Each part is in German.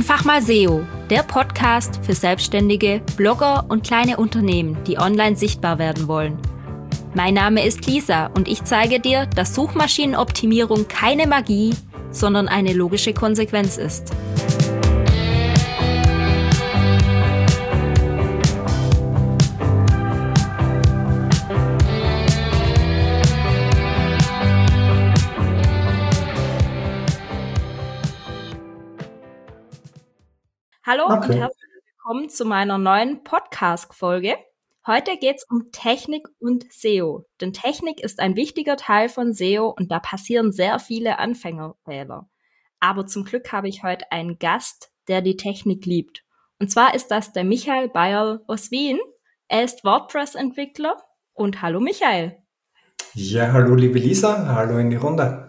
Einfach mal SEO, der Podcast für Selbstständige, Blogger und kleine Unternehmen, die online sichtbar werden wollen. Mein Name ist Lisa und ich zeige dir, dass Suchmaschinenoptimierung keine Magie, sondern eine logische Konsequenz ist. Hallo und herzlich willkommen zu meiner neuen Podcast-Folge. Heute geht es um Technik und SEO. Denn Technik ist ein wichtiger Teil von SEO und da passieren sehr viele Anfängerfehler. Aber zum Glück habe ich heute einen Gast, der die Technik liebt. Und zwar ist das der Michael Bayerl aus Wien. Er ist WordPress-Entwickler. Und hallo Michael. Ja, hallo liebe Lisa, hallo in die Runde.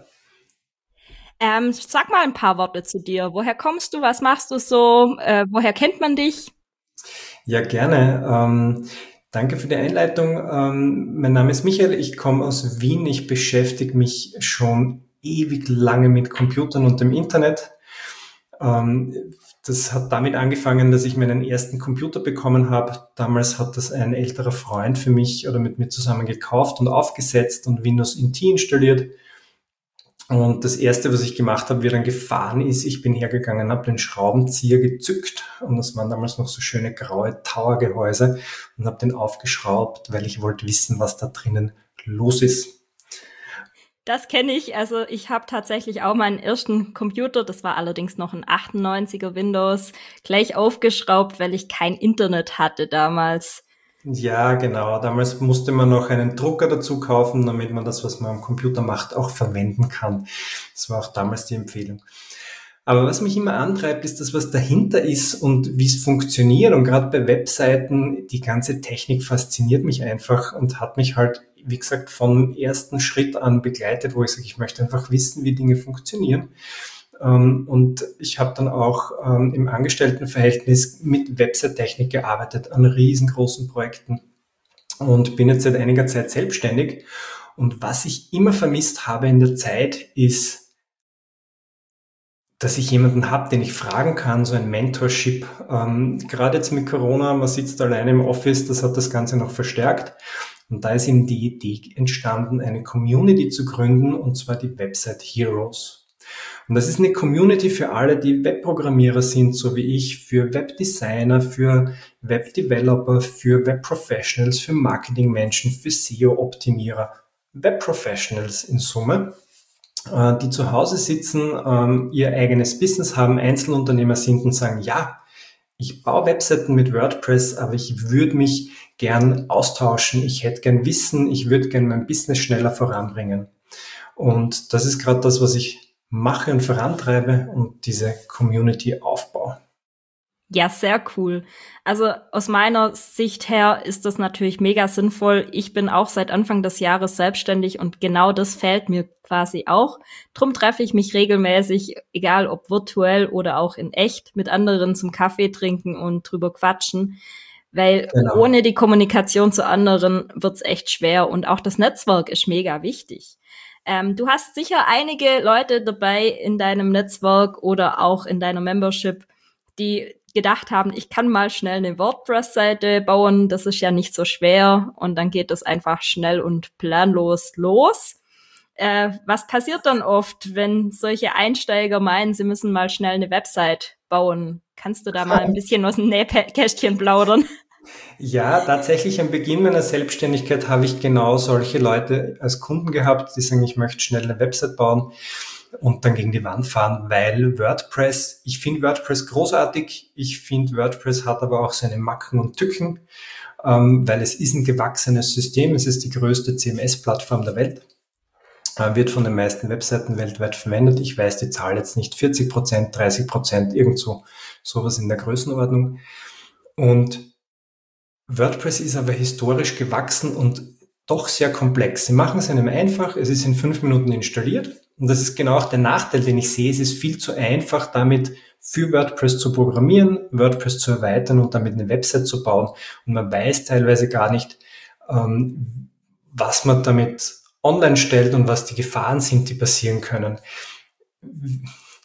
Sag mal ein paar Worte zu dir. Woher kommst du? Was machst du so? Woher kennt man dich? Ja, gerne. Danke für die Einleitung. Mein Name ist Michael, ich komme aus Wien. Ich beschäftige mich schon ewig lange mit Computern und dem Internet. Das hat damit angefangen, dass ich meinen ersten Computer bekommen habe. Damals hat das ein älterer Freund für mich oder mit mir zusammen gekauft und aufgesetzt und Windows NT installiert. Und das Erste, was ich gemacht habe, wie er dann gefahren ist, ich bin hergegangen, habe den Schraubenzieher gezückt und das waren damals noch so schöne graue Towergehäuse und habe den aufgeschraubt, weil ich wollte wissen, was da drinnen los ist. Das kenne ich. Also ich habe tatsächlich auch meinen ersten Computer, das war allerdings noch ein 98er Windows, gleich aufgeschraubt, weil ich kein Internet hatte damals. Ja, genau. Damals musste man noch einen Drucker dazu kaufen, damit man das, was man am Computer macht, auch verwenden kann. Das war auch damals die Empfehlung. Aber was mich immer antreibt, ist das, was dahinter ist und wie es funktioniert. Und gerade bei Webseiten, die ganze Technik fasziniert mich einfach und hat mich halt, wie gesagt, vom ersten Schritt an begleitet, wo ich sage, ich möchte einfach wissen, wie Dinge funktionieren. Und ich habe dann auch im Angestelltenverhältnis mit Website-Technik gearbeitet an riesengroßen Projekten und bin jetzt seit einiger Zeit selbstständig. Und was ich immer vermisst habe in der Zeit ist, dass ich jemanden habe, den ich fragen kann, so ein Mentorship. Gerade jetzt mit Corona, man sitzt alleine im Office, das hat das Ganze noch verstärkt. Und da ist eben die Idee entstanden, eine Community zu gründen, und zwar die Website Heroes. Und das ist eine Community für alle, die Webprogrammierer sind, so wie ich, für Webdesigner, für Webdeveloper, für Webprofessionals, für Marketingmenschen, für SEO-Optimierer, Webprofessionals in Summe, die zu Hause sitzen, ihr eigenes Business haben, Einzelunternehmer sind und sagen, ja, ich baue Webseiten mit WordPress, aber ich würde mich gern austauschen, ich hätte gern Wissen, ich würde gern mein Business schneller voranbringen. Und das ist gerade das, was ich mache und vorantreibe und diese Community aufbaue. Ja, sehr cool. Also aus meiner Sicht her ist das natürlich mega sinnvoll. Ich bin auch seit Anfang des Jahres selbstständig und genau das fehlt mir quasi auch. Drum treffe ich mich regelmäßig, egal ob virtuell oder auch in echt, mit anderen zum Kaffee trinken und drüber quatschen. Weil ohne die Kommunikation zu anderen wird's echt schwer und auch das Netzwerk ist mega wichtig. Du hast sicher einige Leute dabei in deinem Netzwerk oder auch in deiner Membership, die gedacht haben, ich kann mal schnell eine WordPress-Seite bauen, das ist ja nicht so schwer und dann geht es einfach schnell und planlos los. Was passiert dann oft, wenn solche Einsteiger meinen, sie müssen mal schnell eine Website bauen? Kannst du da mal ein bisschen aus dem Nähkästchen plaudern? Ja, tatsächlich am Beginn meiner Selbstständigkeit habe ich genau solche Leute als Kunden gehabt, die sagen, ich möchte schnell eine Website bauen und dann gegen die Wand fahren, weil WordPress, ich finde WordPress großartig, ich finde WordPress hat aber auch seine Macken und Tücken, weil es ist ein gewachsenes System, es ist die größte CMS-Plattform der Welt, wird von den meisten Webseiten weltweit verwendet. Ich weiß die Zahl jetzt nicht, 40%, 30%, irgend sowas in der Größenordnung. Und WordPress ist aber historisch gewachsen und doch sehr komplex. Sie machen es einem einfach, es ist in 5 Minuten installiert und das ist genau auch der Nachteil, den ich sehe. Es ist viel zu einfach, damit für WordPress zu programmieren, WordPress zu erweitern und damit eine Website zu bauen. Und man weiß teilweise gar nicht, was man damit online stellt und was die Gefahren sind, die passieren können.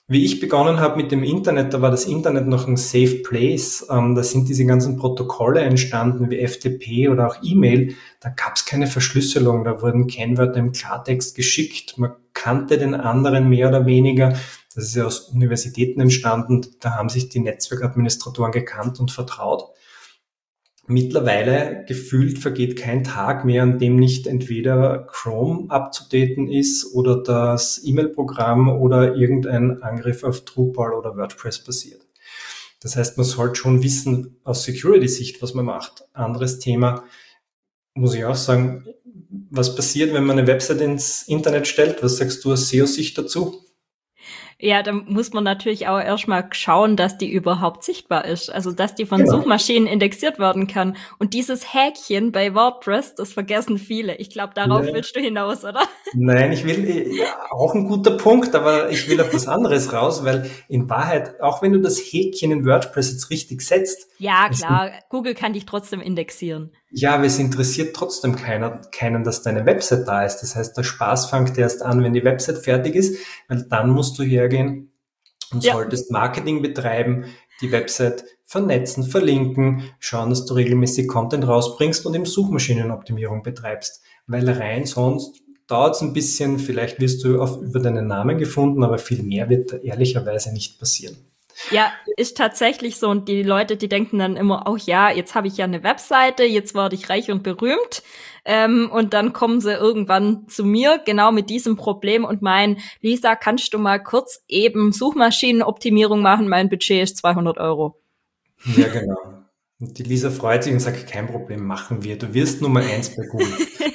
Wie ich begonnen habe mit dem Internet, da war das Internet noch ein Safe Place. Da sind diese ganzen Protokolle entstanden, wie FTP oder auch E-Mail. Da gab es keine Verschlüsselung, da wurden Kennwörter im Klartext geschickt. Man kannte den anderen mehr oder weniger. Das ist ja aus Universitäten entstanden. Da haben sich die Netzwerkadministratoren gekannt und vertraut. Mittlerweile gefühlt vergeht kein Tag mehr, an dem nicht entweder Chrome abzudaten ist oder das E-Mail-Programm oder irgendein Angriff auf Drupal oder WordPress passiert. Das heißt, man sollte schon wissen aus Security-Sicht, was man macht. Anderes Thema, muss ich auch sagen, was passiert, wenn man eine Website ins Internet stellt? Was sagst du aus SEO-Sicht dazu? Ja, da muss man natürlich auch erstmal schauen, dass die überhaupt sichtbar ist. Also, dass die von Genau. Suchmaschinen indexiert werden kann. Und dieses Häkchen bei WordPress, das vergessen viele. Ich glaube, darauf Ja. willst du hinaus, oder? Nein, ich will, ja, auch ein guter Punkt, aber ich will auf was anderes raus, weil in Wahrheit, auch wenn du das Häkchen in WordPress jetzt richtig setzt, Ja, klar. Google kann dich trotzdem indexieren. ja, aber es interessiert trotzdem keinen, dass deine Website da ist. Das heißt, der Spaß fängt erst an, wenn die Website fertig ist, weil dann musst du hergehen und Ja. solltest Marketing betreiben, die Website vernetzen, verlinken, schauen, dass du regelmäßig Content rausbringst und eben Suchmaschinenoptimierung betreibst. Weil rein sonst dauert es ein bisschen, vielleicht wirst du über deinen Namen gefunden, aber viel mehr wird da ehrlicherweise nicht passieren. Ja, ist tatsächlich so. Und die Leute, die denken dann immer, oh ja, jetzt habe ich ja eine Webseite, jetzt werde ich reich und berühmt. Und dann kommen sie irgendwann zu mir, genau mit diesem Problem und meinen, Lisa, kannst du mal kurz eben Suchmaschinenoptimierung machen? Mein Budget ist 200 Euro. Ja, genau. Und die Lisa freut sich und sagt, kein Problem, machen wir. Du wirst Nummer 1 bei Google.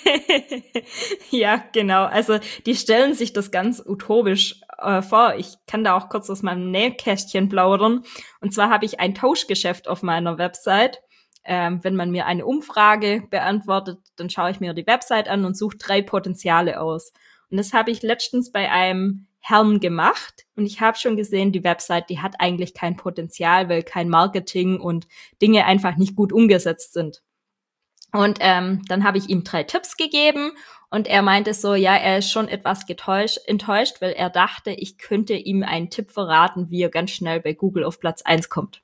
Ja, genau. Also die stellen sich das ganz utopisch vor. Ich kann da auch kurz aus meinem Nähkästchen plaudern. Und zwar habe ich ein Tauschgeschäft auf meiner Website. Wenn man mir eine Umfrage beantwortet, dann schaue ich mir die Website an und suche 3 Potenziale aus. Und das habe ich letztens bei einem Herrn gemacht. Und ich habe schon gesehen, die Website, die hat eigentlich kein Potenzial, weil kein Marketing und Dinge einfach nicht gut umgesetzt sind. Und dann habe ich ihm 3 Tipps gegeben und er meinte so, ja, er ist schon etwas enttäuscht, weil er dachte, ich könnte ihm einen Tipp verraten, wie er ganz schnell bei Google auf Platz 1 kommt.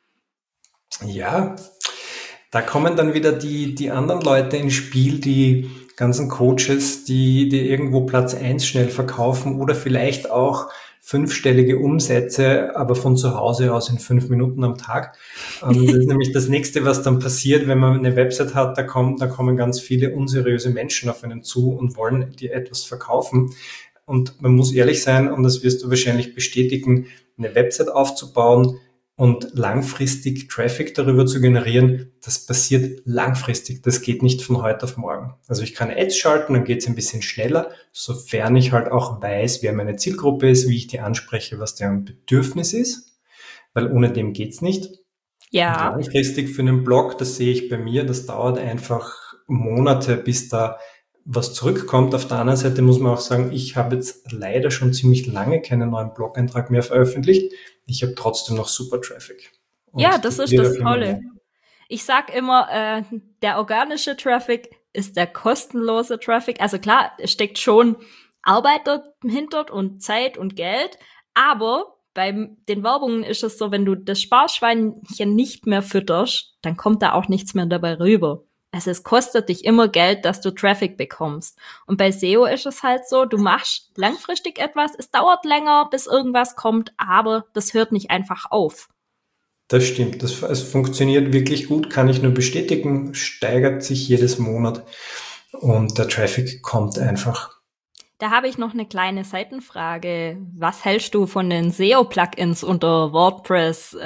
Ja, da kommen dann wieder die anderen Leute ins Spiel, die ganzen Coaches, die irgendwo Platz 1 schnell verkaufen oder vielleicht auch 5-stellige Umsätze, aber von zu Hause aus in 5 Minuten am Tag. Das ist nämlich das Nächste, was dann passiert, wenn man eine Website hat, da kommen ganz viele unseriöse Menschen auf einen zu und wollen dir etwas verkaufen. Und man muss ehrlich sein, und das wirst du wahrscheinlich bestätigen, eine Website aufzubauen und langfristig Traffic darüber zu generieren, das passiert langfristig. Das geht nicht von heute auf morgen. Also ich kann Ads schalten, dann geht es ein bisschen schneller, sofern ich halt auch weiß, wer meine Zielgruppe ist, wie ich die anspreche, was deren Bedürfnis ist, weil ohne dem geht's nicht. Ja. Und langfristig für einen Blog, das sehe ich bei mir, das dauert einfach Monate, bis da was zurückkommt. Auf der anderen Seite muss man auch sagen, ich habe jetzt leider schon ziemlich lange keinen neuen Blog-Eintrag mehr veröffentlicht. Ich habe trotzdem noch super Traffic. Und Ja, das ist das Tolle. mehr. Ich sag immer, der organische Traffic ist der kostenlose Traffic. Also klar, es steckt schon Arbeit dahinter und Zeit und Geld, aber bei den Werbungen ist es so, wenn du das Sparschweinchen nicht mehr fütterst, dann kommt da auch nichts mehr dabei rüber. Also es kostet dich immer Geld, dass du Traffic bekommst. Und bei SEO ist es halt so, du machst langfristig etwas, es dauert länger, bis irgendwas kommt, aber das hört nicht einfach auf. Das stimmt, es funktioniert wirklich gut, kann ich nur bestätigen, steigert sich jedes Monat und der Traffic kommt einfach. Da habe ich noch eine kleine Seitenfrage. Was hältst du von den SEO-Plugins unter WordPress?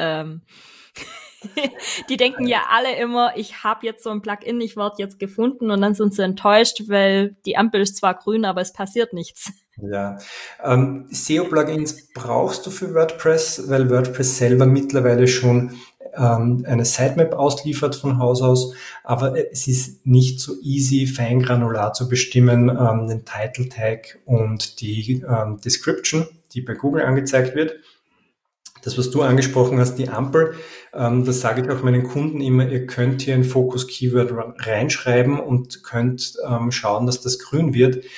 Die denken ja alle immer, ich habe jetzt so ein Plugin, ich werde jetzt gefunden und dann sind sie enttäuscht, weil die Ampel ist zwar grün, aber es passiert nichts. Ja, SEO-Plugins brauchst du für WordPress, weil WordPress selber mittlerweile schon eine Sitemap ausliefert von Haus aus, aber es ist nicht so easy, feingranular zu bestimmen, den Title Tag und die Description, die bei Google angezeigt wird. Das, was du angesprochen hast, die Ampel, das sage ich auch meinen Kunden immer, ihr könnt hier ein Focus-Keyword reinschreiben und könnt schauen, dass das grün wird.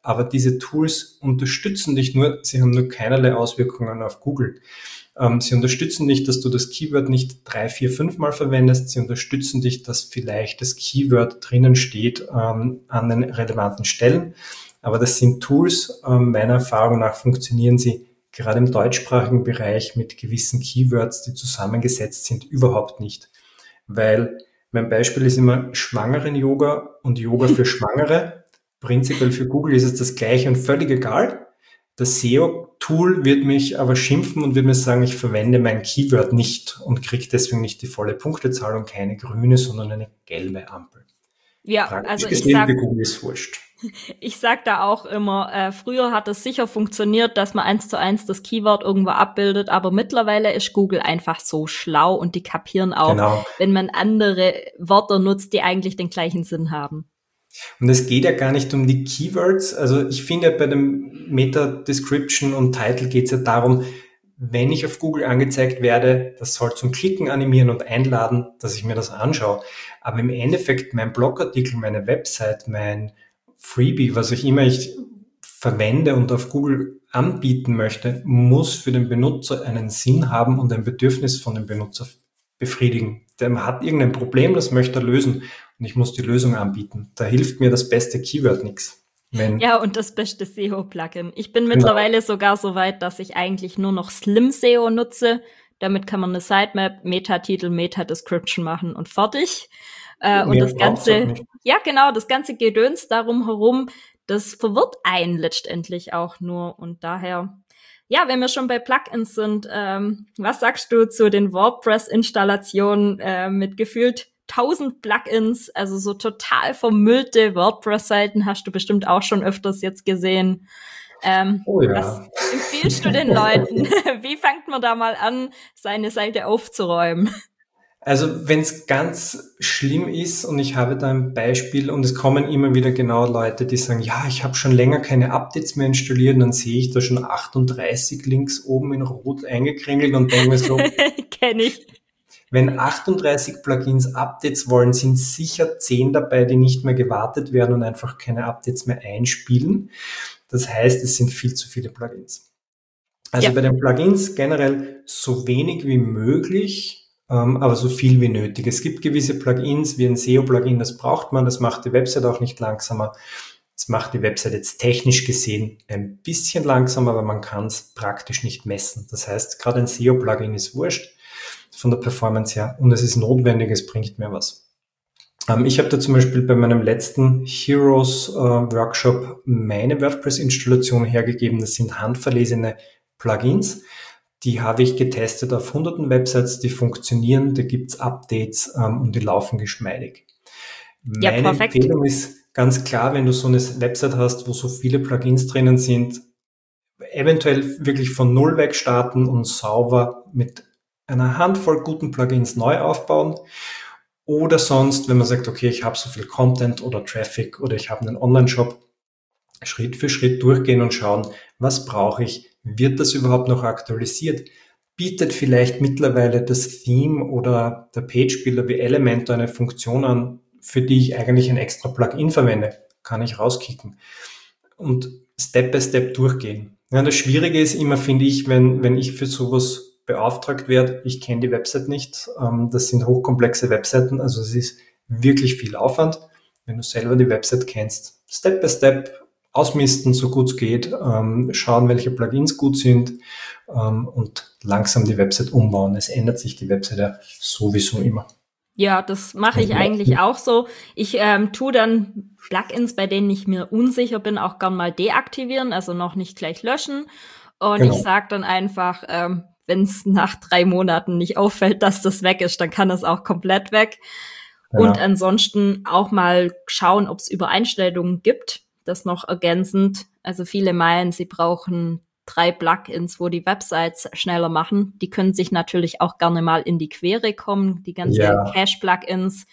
aber diese Tools unterstützen dich nur, sie haben nur keinerlei Auswirkungen auf Google. Sie unterstützen dich, dass du das Keyword nicht 3, 4, 5 Mal verwendest. Sie unterstützen dich, dass vielleicht das Keyword drinnen steht an den relevanten Stellen. Aber das sind Tools, meiner Erfahrung nach funktionieren sie gerade im deutschsprachigen Bereich mit gewissen Keywords, die zusammengesetzt sind, überhaupt nicht. Weil mein Beispiel ist immer Schwangeren-Yoga und Yoga für Schwangere. Prinzipiell für Google ist es das Gleiche und völlig egal. Das SEO-Tool wird mich aber schimpfen und wird mir sagen, ich verwende mein Keyword nicht und kriege deswegen nicht die volle Punktezahl und keine grüne, sondern eine gelbe Ampel. Ja, Praktisch also gesehen, für Google ist wurscht. ich sag da auch immer, früher hat es sicher funktioniert, dass man 1:1 das Keyword irgendwo abbildet, aber mittlerweile ist Google einfach so schlau und die kapieren auch, Genau. wenn man andere Wörter nutzt, die eigentlich den gleichen Sinn haben. Und es geht ja gar nicht um die Keywords. Also ich finde, bei dem Meta-Description und Title geht es ja darum, wenn ich auf Google angezeigt werde, das soll zum Klicken animieren und einladen, dass ich mir das anschaue. Aber im Endeffekt mein Blogartikel, meine Website, mein Freebie, was ich immer verwende und auf Google anbieten möchte, muss für den Benutzer einen Sinn haben und ein Bedürfnis von dem Benutzer befriedigen. Der hat irgendein Problem, das möchte er lösen und ich muss die Lösung anbieten. Da hilft mir das beste Keyword nichts. Ja, und das beste SEO-Plugin. Ich bin mittlerweile sogar so weit, dass ich eigentlich nur noch Slim SEO nutze. Damit kann man eine Sitemap, Meta-Titel, Meta-Description machen und fertig. Und das Ganze, ja genau, das ganze Gedöns darum herum, das verwirrt einen letztendlich auch nur. Und daher, ja, wenn wir schon bei Plugins sind, was sagst du zu den WordPress-Installationen mit gefühlt 1000 Plugins, also so total vermüllte WordPress-Seiten, hast du bestimmt auch schon öfters jetzt gesehen. Oh ja. Was empfiehlst du den Leuten? Wie fängt man da mal an, seine Seite aufzuräumen? Also wenn es ganz schlimm ist und ich habe da ein Beispiel und es kommen immer wieder genau Leute, die sagen, ja, ich habe schon länger keine Updates mehr installiert und dann sehe ich da schon 38 Links oben in Rot eingekringelt und denke mir so, kenn ich. Wenn 38 Plugins Updates wollen, sind sicher 10 dabei, die nicht mehr gewartet werden und einfach keine Updates mehr einspielen. Das heißt, es sind viel zu viele Plugins. Also bei den Plugins generell so wenig wie möglich, aber so viel wie nötig. Es gibt gewisse Plugins, wie ein SEO-Plugin, das braucht man, das macht die Website auch nicht langsamer. Das macht die Website jetzt technisch gesehen ein bisschen langsamer, aber man kann es praktisch nicht messen. Das heißt, gerade ein SEO-Plugin ist wurscht von der Performance her und es ist notwendig, es bringt mir was. Ich habe da zum Beispiel bei meinem letzten Heroes Workshop meine WordPress-Installation hergegeben. Das sind handverlesene Plugins. Die habe ich getestet auf hunderten Websites, die funktionieren, da gibt's Updates und die laufen geschmeidig. Meine Empfehlung ist ganz klar, wenn du so eine Website hast, wo so viele Plugins drinnen sind, eventuell wirklich von Null weg starten und sauber mit einer Handvoll guten Plugins neu aufbauen. Oder sonst, wenn man sagt, okay, ich habe so viel Content oder Traffic oder ich habe einen Online-Shop, Schritt für Schritt durchgehen und schauen, was brauche ich? Wird das überhaupt noch aktualisiert? Bietet vielleicht mittlerweile das Theme oder der Page-Builder wie Elementor eine Funktion an, für die ich eigentlich ein extra Plugin verwende? Kann ich rauskicken. Und Step by Step durchgehen. Ja, das Schwierige ist immer, finde ich, wenn ich für sowas beauftragt werde, ich kenne die Website nicht, das sind hochkomplexe Webseiten, also es ist wirklich viel Aufwand. Wenn du selber die Website kennst, Step by Step ausmisten, so gut es geht, schauen, welche Plugins gut sind und langsam die Website umbauen. Es ändert sich die Website ja sowieso immer. Ja, das mache ich eigentlich auch so. Ich tue dann Plugins, bei denen ich mir unsicher bin, auch gern mal deaktivieren, also noch nicht gleich löschen. Und ich sage dann einfach, wenn es nach 3 Monaten nicht auffällt, dass das weg ist, dann kann es auch komplett weg. Genau. Und ansonsten auch mal schauen, ob es Übereinstellungen gibt. Das noch ergänzend. Also viele meinen, sie brauchen 3 Plugins, wo die Websites schneller machen. Die können sich natürlich auch gerne mal in die Quere kommen, die ganzen Cache-Plugins.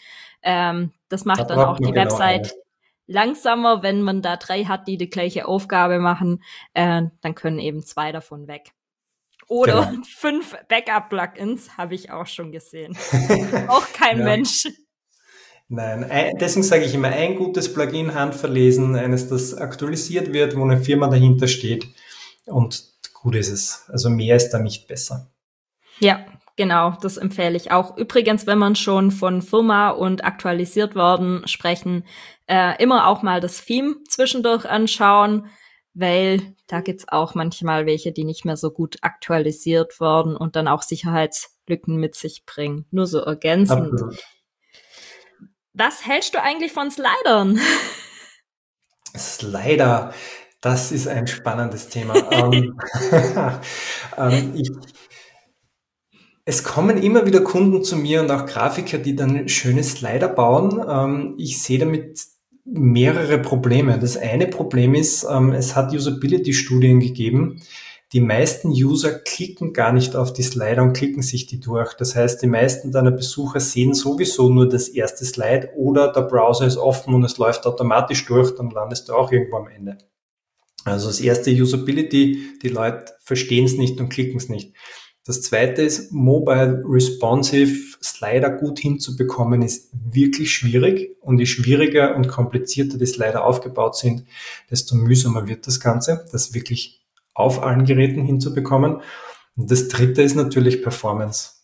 Das macht dann auch die Website langsamer, wenn man da 3 hat, die gleiche Aufgabe machen. Dann können eben 2 davon weg. Oder 5 Backup-Plugins habe ich auch schon gesehen. Auch kein Mensch. Nein, deswegen sage ich immer, ein gutes Plugin handverlesen, eines, das aktualisiert wird, wo eine Firma dahinter steht und gut ist es. Also mehr ist da nicht besser. Ja, genau, das empfehle ich auch. Übrigens, wenn man schon von Firma und aktualisiert worden sprechen, immer auch mal das Theme zwischendurch anschauen, weil da gibt's auch manchmal welche, die nicht mehr so gut aktualisiert wurden und dann auch Sicherheitslücken mit sich bringen. Nur so ergänzend. Absolut. Was hältst du eigentlich von Slidern? Slider, das ist ein spannendes Thema. Ich Es kommen immer wieder Kunden zu mir und auch Grafiker, die dann schöne Slider bauen. Ich sehe damit mehrere Probleme. Das eine Problem ist, es hat Usability-Studien gegeben. Die meisten User klicken gar nicht auf die Slider und klicken sich die durch. Das heißt, die meisten deiner Besucher sehen sowieso nur das erste Slide oder der Browser ist offen und es läuft automatisch durch, dann landest du auch irgendwo am Ende. Also das erste Usability, die Leute verstehen es nicht und klicken es nicht. Das zweite ist, Mobile Responsive Slider gut hinzubekommen, ist wirklich schwierig. Und je schwieriger und komplizierter die Slider aufgebaut sind, desto mühsamer wird das Ganze, das wirklich auf allen Geräten hinzubekommen. Und das dritte ist natürlich Performance.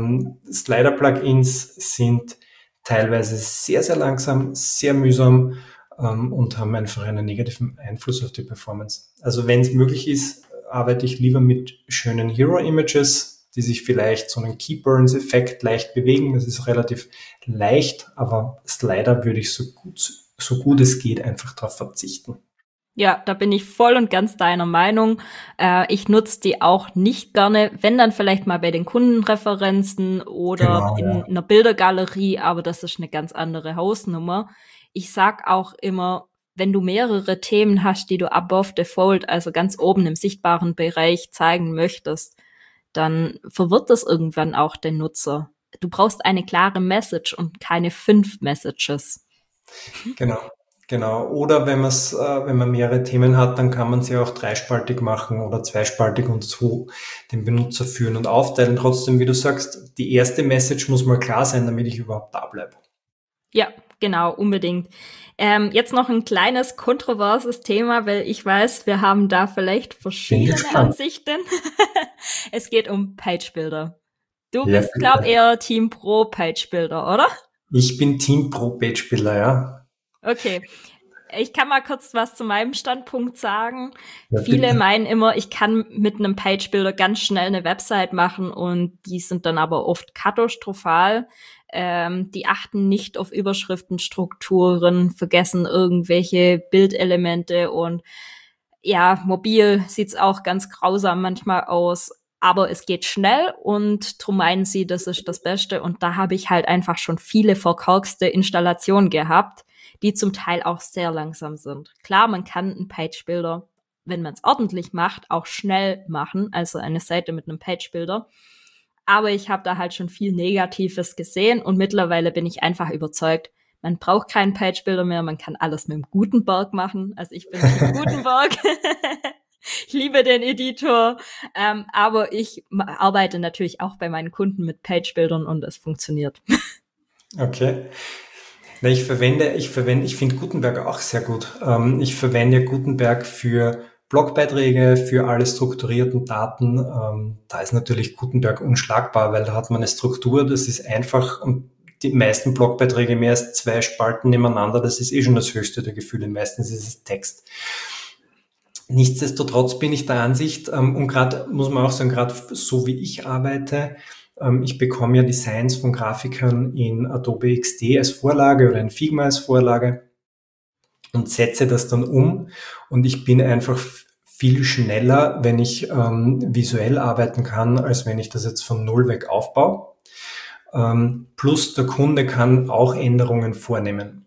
Slider-Plugins sind teilweise sehr, sehr langsam, sehr mühsam und haben einfach einen negativen Einfluss auf die Performance. Also wenn es möglich ist, arbeite ich lieber mit schönen Hero-Images, die sich vielleicht so einen Keyburns-Effekt leicht bewegen. Das ist relativ leicht, aber Slider würde ich so gut es geht einfach darauf verzichten. Ja, da bin ich voll und ganz deiner Meinung. Ich nutze die auch nicht gerne, wenn dann vielleicht mal bei den Kundenreferenzen oder Genau, in ja. einer Bildergalerie, aber das ist eine ganz andere Hausnummer. Ich sag auch immer, wenn du mehrere Themen hast, die du above the fold, also ganz oben im sichtbaren Bereich zeigen möchtest, dann verwirrt das irgendwann auch den Nutzer. Du brauchst eine klare Message und keine 5 Messages. Genau. Genau. Oder wenn man mehrere Themen hat, dann kann man sie auch dreispaltig machen oder zweispaltig und so den Benutzer führen und aufteilen. Trotzdem, wie du sagst, die erste Message muss mal klar sein, damit ich überhaupt da bleibe. Ja, genau, unbedingt. Jetzt noch ein kleines kontroverses Thema, weil ich weiß, wir haben da vielleicht verschiedene Ansichten. Es geht um Page-Builder. Du Ja, bist, glaub eher Team Pro Page-Builder, oder? Ich bin Team Pro Page-Builder, ja. Okay. Ich kann mal kurz was zu meinem Standpunkt sagen. Ja, Viele bitte. meinen immer, ich kann mit einem Page-Builder ganz schnell eine Website machen und die sind dann aber oft katastrophal. Die achten nicht auf Überschriftenstrukturen, vergessen irgendwelche Bildelemente und ja, mobil sieht's auch ganz grausam manchmal aus. Aber es geht schnell und drum meinen sie, das ist das Beste. Und da habe ich halt einfach schon viele verkorkste Installationen gehabt, die zum Teil auch sehr langsam sind. Klar, man kann einen Page-Builder, wenn man es ordentlich macht, auch schnell machen, also eine Seite mit einem Page-Builder. Aber ich habe da halt schon viel Negatives gesehen und mittlerweile bin ich einfach überzeugt, man braucht keinen Page-Builder mehr, man kann alles mit dem Gutenberg machen. Also ich bin Team Gutenberg. Ich liebe den Editor, aber ich arbeite natürlich auch bei meinen Kunden mit Page-Buildern und es funktioniert. Okay. Na, ich finde Gutenberg auch sehr gut. Ich verwende Gutenberg für Blogbeiträge, für alle strukturierten Daten. Da ist natürlich Gutenberg unschlagbar, weil da hat man eine Struktur, das ist einfach und die meisten Blogbeiträge mehr als 2 Spalten nebeneinander, das ist schon das höchste der Gefühle. Meistens ist es Text. Nichtsdestotrotz bin ich der Ansicht, und gerade muss man auch sagen, gerade so wie ich arbeite, ich bekomme ja Designs von Grafikern in Adobe XD als Vorlage oder in Figma als Vorlage und setze das dann um und ich bin einfach viel schneller, wenn ich visuell arbeiten kann, als wenn ich das jetzt von Null weg aufbaue. Plus der Kunde kann auch Änderungen vornehmen.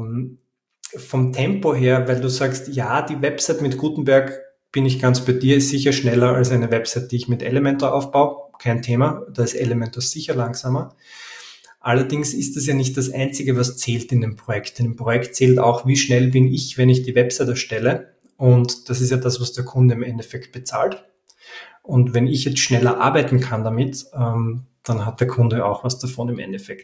Vom Tempo her, weil du sagst, ja, die Website mit Gutenberg, bin ich ganz bei dir, ist sicher schneller als eine Website, die ich mit Elementor aufbaue. Kein Thema, da ist Elementor sicher langsamer. Allerdings ist das ja nicht das Einzige, was zählt in dem Projekt. In dem Projekt zählt auch, wie schnell bin ich, wenn ich die Website erstelle. Und das ist ja das, was der Kunde im Endeffekt bezahlt. Und wenn ich jetzt schneller arbeiten kann damit, dann hat der Kunde auch was davon im Endeffekt.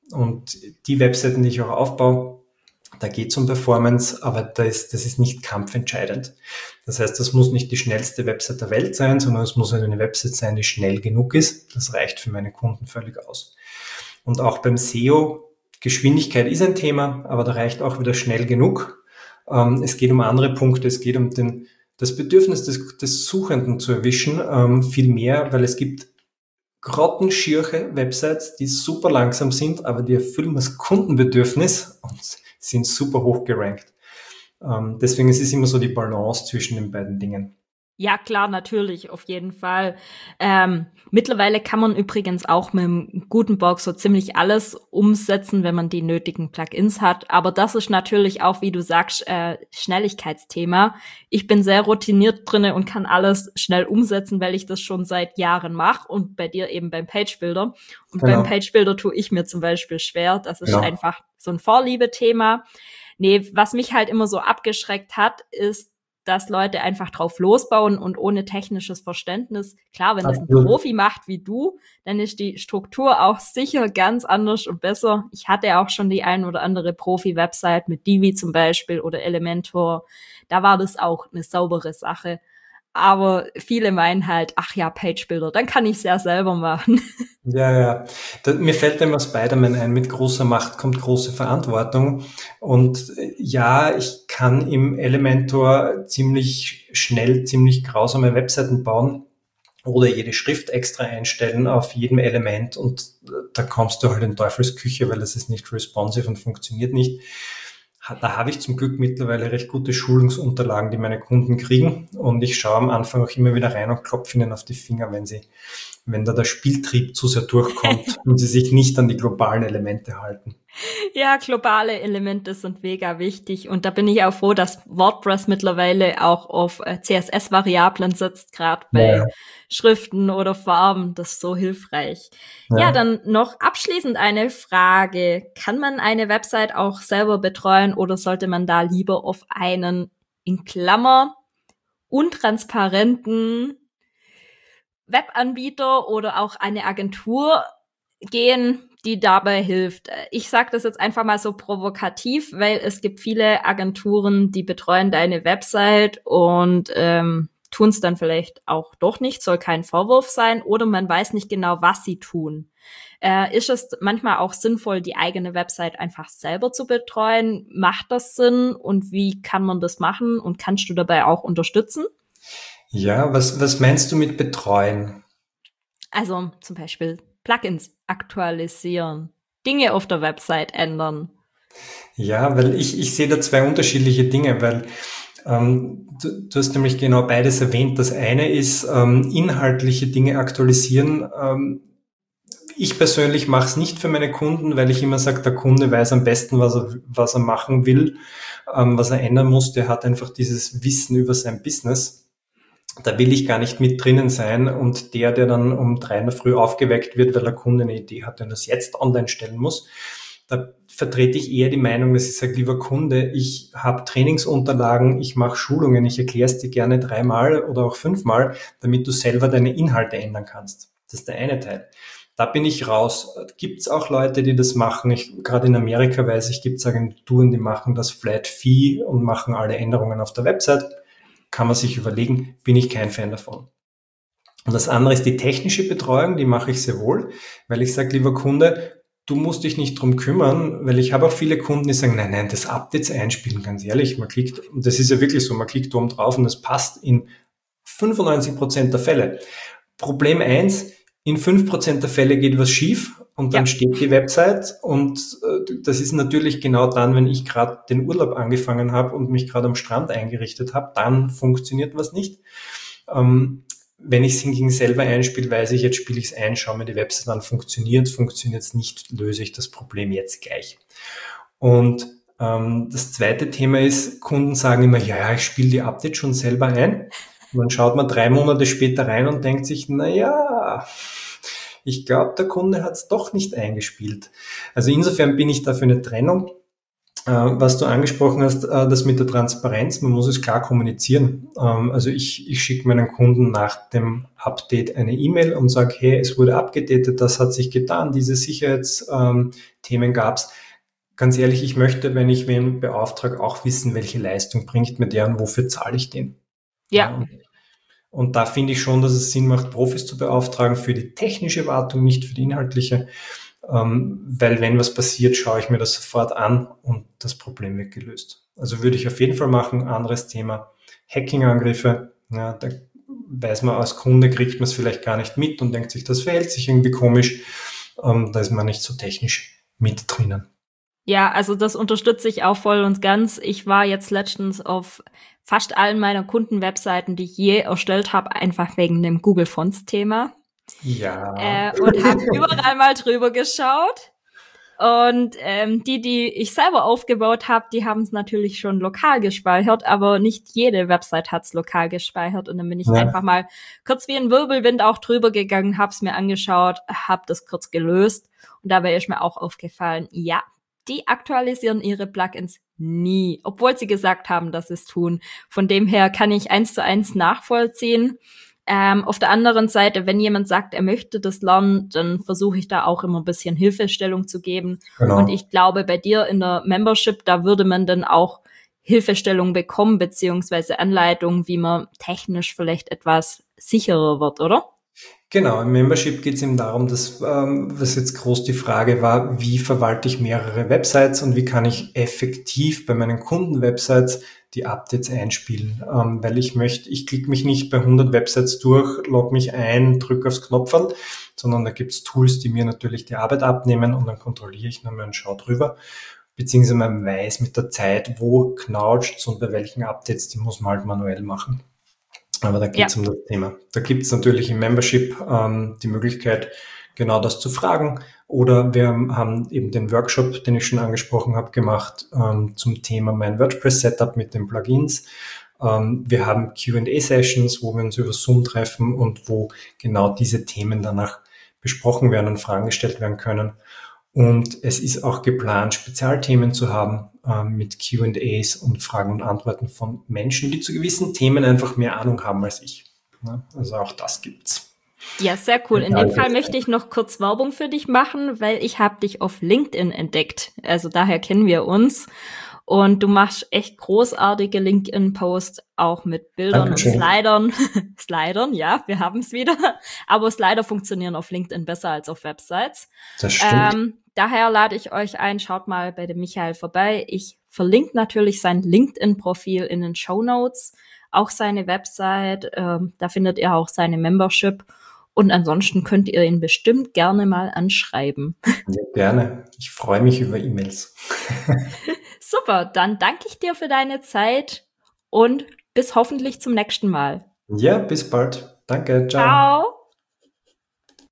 Und die Webseiten, die ich auch aufbaue, da geht es um Performance, aber das ist nicht kampfentscheidend. Das heißt, das muss nicht die schnellste Website der Welt sein, sondern es muss eine Website sein, die schnell genug ist. Das reicht für meine Kunden völlig aus. Und auch beim SEO, Geschwindigkeit ist ein Thema, aber da reicht auch wieder schnell genug. Es geht um andere Punkte, es geht um das Bedürfnis des Suchenden zu erwischen, viel mehr, weil es gibt grottenschierche Websites, die super langsam sind, aber die erfüllen das Kundenbedürfnis und sind super hoch gerankt. Deswegen ist es immer so die Balance zwischen den beiden Dingen. Ja, klar, natürlich, auf jeden Fall. Mittlerweile kann man übrigens auch mit einem Gutenberg so ziemlich alles umsetzen, wenn man die nötigen Plugins hat. Aber das ist natürlich auch, wie du sagst, Schnelligkeitsthema. Ich bin sehr routiniert drinne und kann alles schnell umsetzen, weil ich das schon seit Jahren mache und bei dir eben beim Page-Builder. Und Genau. beim Page-Builder tue ich mir zum Beispiel schwer. Das ist einfach so ein Vorliebethema. Nee, was mich halt immer so abgeschreckt hat, ist, dass Leute einfach drauf losbauen und ohne technisches Verständnis. Klar, wenn das ein Profi macht wie du, dann ist die Struktur auch sicher ganz anders und besser. Ich hatte auch schon die ein oder andere Profi-Website mit Divi zum Beispiel oder Elementor. Da war das auch eine saubere Sache. Aber viele meinen halt, ach ja, Page-Builder, dann kann ich es ja selber machen. Ja. Mir fällt immer Spider-Man ein, mit großer Macht kommt große Verantwortung. Und ja, ich kann im Elementor ziemlich schnell, ziemlich grausame Webseiten bauen oder jede Schrift extra einstellen auf jedem Element und da kommst du halt in Teufelsküche, weil das ist nicht responsive und funktioniert nicht. Da habe ich zum Glück mittlerweile recht gute Schulungsunterlagen, die meine Kunden kriegen und ich schaue am Anfang auch immer wieder rein und klopfe ihnen auf die Finger, wenn da der Spieltrieb zu sehr durchkommt und sie sich nicht an die globalen Elemente halten. Ja, globale Elemente sind mega wichtig und da bin ich auch froh, dass WordPress mittlerweile auch auf CSS-Variablen setzt, gerade bei Schriften oder Farben. Das ist so hilfreich. Ja, dann noch abschließend eine Frage. Kann man eine Website auch selber betreuen oder sollte man da lieber auf einen, in Klammer, untransparenten Webanbieter oder auch eine Agentur gehen, die dabei hilft? Ich sage das jetzt einfach mal so provokativ, weil es gibt viele Agenturen, die betreuen deine Website und tun es dann vielleicht auch doch nicht, soll kein Vorwurf sein, oder man weiß nicht genau, was sie tun. Ist es manchmal auch sinnvoll, die eigene Website einfach selber zu betreuen? Macht das Sinn und wie kann man das machen und kannst du dabei auch unterstützen? Ja, was meinst du mit betreuen? Also zum Beispiel Plugins aktualisieren, Dinge auf der Website ändern. Ja, weil ich sehe da zwei unterschiedliche Dinge, weil du hast nämlich genau beides erwähnt. Das eine ist inhaltliche Dinge aktualisieren. Ich persönlich mache es nicht für meine Kunden, weil ich immer sage, der Kunde weiß am besten, was er machen will, was er ändern muss. Der hat einfach dieses Wissen über sein Business. Da will ich gar nicht mit drinnen sein und der dann um 3 in der Früh aufgeweckt wird, weil der Kunde eine Idee hat und das jetzt online stellen muss, da vertrete ich eher die Meinung, dass ich sage, lieber Kunde, ich habe Trainingsunterlagen, ich mache Schulungen, ich erkläre es dir gerne 3-mal oder auch 5-mal, damit du selber deine Inhalte ändern kannst. Das ist der eine Teil. Da bin ich raus. Gibt es auch Leute, die das machen? Gerade in Amerika weiß ich, gibt es Agenturen, die machen das Flat Fee und machen alle Änderungen auf der Website. Kann man sich überlegen, bin ich kein Fan davon. Und das andere ist die technische Betreuung, die mache ich sehr wohl, weil ich sage, lieber Kunde, du musst dich nicht drum kümmern, weil ich habe auch viele Kunden, die sagen, nein, das Updates einspielen, ganz ehrlich, man klickt, und das ist ja wirklich so, man klickt oben drauf und das passt in 95% der Fälle. Problem 1, in 5% der Fälle geht was schief und dann steht die Website und das ist natürlich genau dann, wenn ich gerade den Urlaub angefangen habe und mich gerade am Strand eingerichtet habe, dann funktioniert was nicht. Wenn ich es hingegen selber einspiele, weiß ich, jetzt spiele ich es ein, schaue mir die Website an, funktioniert es nicht, löse ich das Problem jetzt gleich. Und das zweite Thema ist, Kunden sagen immer, ja, ich spiele die Updates schon selber ein. Und dann schaut man 3 Monate später rein und denkt sich, ich glaube, der Kunde hat es doch nicht eingespielt. Also insofern bin ich da für eine Trennung. Was du angesprochen hast, das mit der Transparenz, man muss es klar kommunizieren. Also ich schicke meinen Kunden nach dem Update eine E-Mail und sage, hey, es wurde abgedatet, das hat sich getan, diese Sicherheitsthemen gab es. Ganz ehrlich, ich möchte, wenn ich wen beauftrage, auch wissen, welche Leistung bringt mir der und wofür zahle ich den. Ja. Und da finde ich schon, dass es Sinn macht, Profis zu beauftragen für die technische Wartung, nicht für die inhaltliche. Weil wenn was passiert, schaue ich mir das sofort an und das Problem wird gelöst. Also würde ich auf jeden Fall machen. Anderes Thema, Hacking-Angriffe. Ja, da weiß man, als Kunde kriegt man es vielleicht gar nicht mit und denkt sich, das verhält sich irgendwie komisch. Da ist man nicht so technisch mit drinnen. Ja, also das unterstütze ich auch voll und ganz. Ich war jetzt letztens auf fast allen meiner Kundenwebseiten, die ich je erstellt habe, einfach wegen dem Google Fonts-Thema. Ja. Und habe überall mal drüber geschaut. Und die ich selber aufgebaut habe, die haben es natürlich schon lokal gespeichert, aber nicht jede Website hat's lokal gespeichert. Und dann bin ich einfach mal kurz wie ein Wirbelwind auch drüber gegangen, hab's mir angeschaut, hab das kurz gelöst. Und dabei ist mir auch aufgefallen, ja, die aktualisieren ihre Plugins nie, obwohl sie gesagt haben, dass sie es tun. Von dem her kann ich 1:1 nachvollziehen. Auf der anderen Seite, wenn jemand sagt, er möchte das lernen, dann versuche ich da auch immer ein bisschen Hilfestellung zu geben. Genau. Und ich glaube, bei dir in der Membership, da würde man dann auch Hilfestellung bekommen, beziehungsweise Anleitungen, wie man technisch vielleicht etwas sicherer wird, oder? Genau, im Membership geht es eben darum, dass, was jetzt groß die Frage war, wie verwalte ich mehrere Websites und wie kann ich effektiv bei meinen Kunden-Websites die Updates einspielen, weil ich klicke mich nicht bei 100 Websites durch, logge mich ein, drücke aufs Knopferl, sondern da gibt's Tools, die mir natürlich die Arbeit abnehmen und dann kontrolliere ich nochmal und schaue drüber, beziehungsweise man weiß mit der Zeit, wo knautscht's und bei welchen Updates, die muss man halt manuell machen. Aber da geht's um das Thema. Da gibt's natürlich im Membership die Möglichkeit, genau das zu fragen. Oder wir haben eben den Workshop, den ich schon angesprochen habe, gemacht zum Thema mein WordPress-Setup mit den Plugins. Wir haben Q&A-Sessions, wo wir uns über Zoom treffen und wo genau diese Themen danach besprochen werden und Fragen gestellt werden können. Und es ist auch geplant, Spezialthemen zu haben mit Q&As und Fragen und Antworten von Menschen, die zu gewissen Themen einfach mehr Ahnung haben als ich. Ja, also auch das gibt's. Ja, sehr cool. In dem Fall möchte ich noch kurz Werbung für dich machen, weil ich habe dich auf LinkedIn entdeckt. Also daher kennen wir uns. Und du machst echt großartige LinkedIn-Posts, auch mit Bildern Dankeschön. und Slidern. Slidern, ja, wir haben es wieder. Aber Slider funktionieren auf LinkedIn besser als auf Websites. Das stimmt. Daher lade ich euch ein, schaut mal bei dem Michael vorbei. Ich verlinke natürlich sein LinkedIn-Profil in den Shownotes, auch seine Website. Da findet ihr auch seine Membership. Und ansonsten könnt ihr ihn bestimmt gerne mal anschreiben. Ja, gerne. Ich freue mich über E-Mails. Super, dann danke ich dir für deine Zeit und bis hoffentlich zum nächsten Mal. Ja, bis bald. Danke, ciao. Ciao.